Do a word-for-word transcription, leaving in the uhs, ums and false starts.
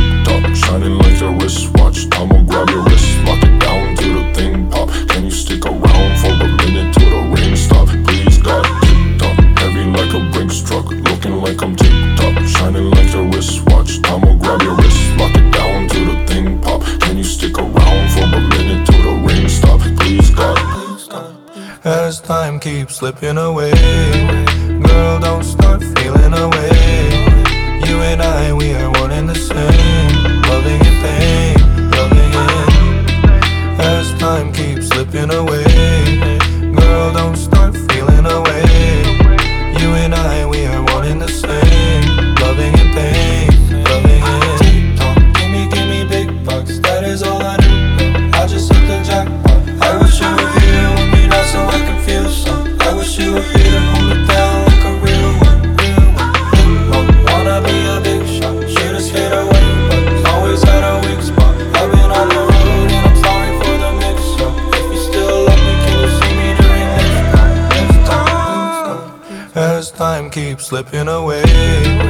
tick-tock, shining like a wristwatch. I'ma grab your wrist, lock it down to the thing pop. Can you stick around for a minute till the rain stop? Please God, tick-tock, heavy like a Brinks truck, looking like I'm tick-tock, shining like a wristwatch. I'ma grab your wrist, lock it down to the thing pop. Can you stick around for a minute till the rain stop? Please God. As time keeps slipping away, girl, don't start feeling away. You and I, we are one and the same, loving in pain, loving in. As time keeps slipping away, girl, don't start feeling away. You and I, we are one and the same, loving in pain, loving in. TikTok, give me, give me big bucks, that is all I do. I just hit the jackpot. I wish you were here with me now so I can feel some. I wish you were here to hold me down like a real one, real one. Wanna be a big shot, should've stayed away, but always had a weak spot. I've been on the road and I'm sorry for the mix-up. If you still love me, can you see me during next time, next time, next time? As time keeps slipping away,